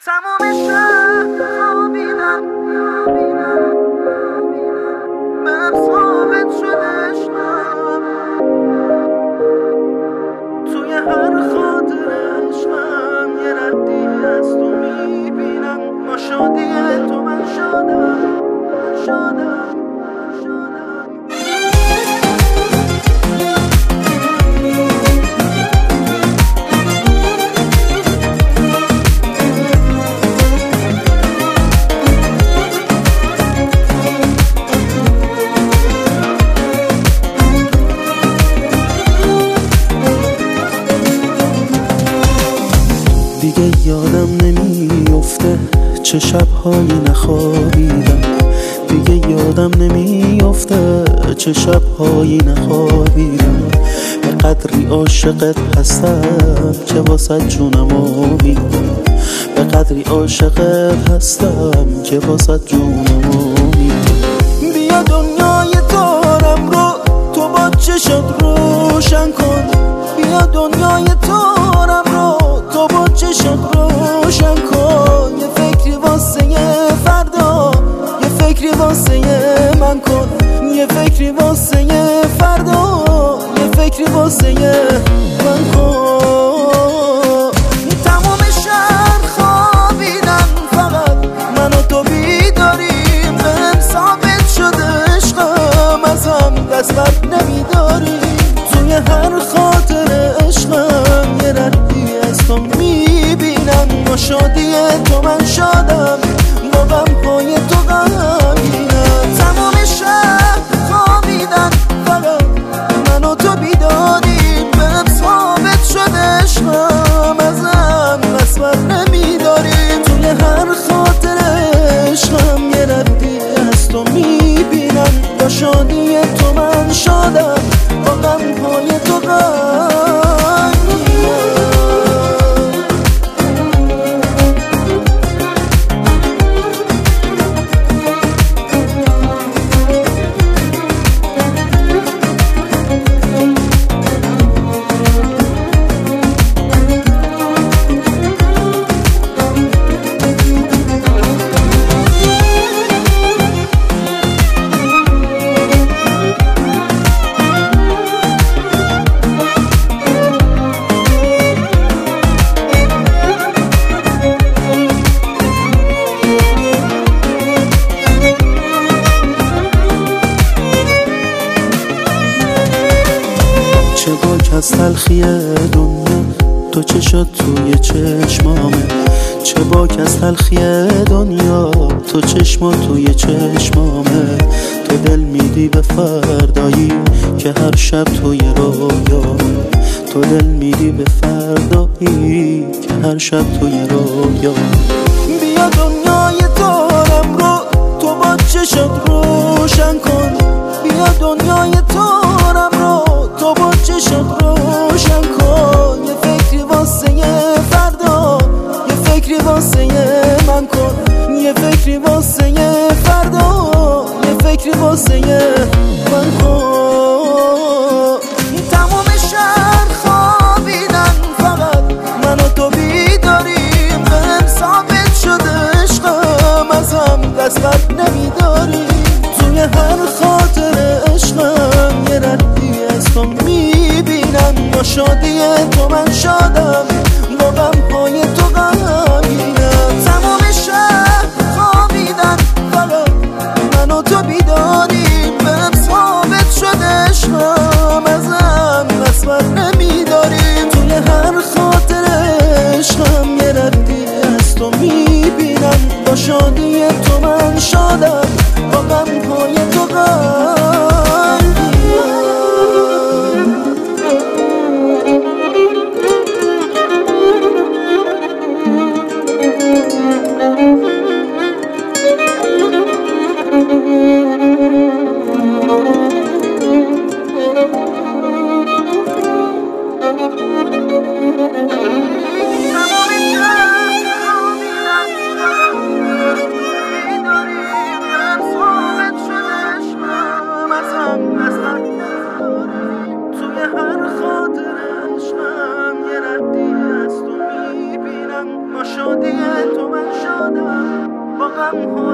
تمام شب خوابیدم بهم ثابت شده عشقم توی هر خاطر عشقم یه ردی از تو میبینم با شادی تو من شادم دیگه یادم نمیفته چه شب‌هایی نخوابیدم، دیگه یادم نمیفته چه شب‌هایی نخوابیدم. به قدری عاشقت هستم که واسه جونمو میدم، به قدری عاشقت هستم که واسه جونمو میدم. بیا دنیای تارم رو تو با چشات روشن کن، بیا دنیای تارم رو تو با چشات روشن کن. یه فکری واسه فردا، یه فکری واسه من کن، یه فکری واسه فردا، یه فکری واسه من کن. تمام شهر خوابیدن فقط من و تو بیداریم، بهم ثابت شده عشقم ازم دست بر نمیداریم. توی هر خاطر عشقم یه ردی از تو میبینم با شادی تو من شادم، با غم‌های تو غمگینم. تمام شب خوابیدن فقط من و تو بیداریم، بهم ثابت شده عشقم ازم دست بر نمیداریم. توی هر خاطر عشقم یه ردی از تو میبینم با شادی تو من شادم، با غم‌های تو غمگینم. چه باک از تلخی دنیا تو چشات توی چشمامه، چه باک از تلخی دنیا تو چشمات توی چشمامه. تو دل میدی به فردایی که هر شب توی رویامه، تو دل میدی به فردایی که هر شب توی رویامه. بیا دنیای تارم رو تو با چشات روشن کن، بیا دنیای تارم رو تو با چشات روشن کن. یه فکری واسه فردا، یه فکری واسه من کن، یه فکری واسه فردا، یه فکری واسه من کن. تمام شهر خوابیدن فقط من و تو بیداریم، بهم ثابت شده عشقم ازم دست بر نمیداریم. توی هر خاطر عشقم یه ردی از تو میبینم با شادی تو من شادم، با غم‌های تو غمگینم. تمام شب خوابیدن فقط من و تو بیداریم، بهم ثابت شده عشقم ازم دست بر نمیداریم. توی هر خاطر عشقم یه ردی از تو میبینم با شادی تو من شادم، با غم‌های تو غمگینم. شادی تو من شادم، با غمهای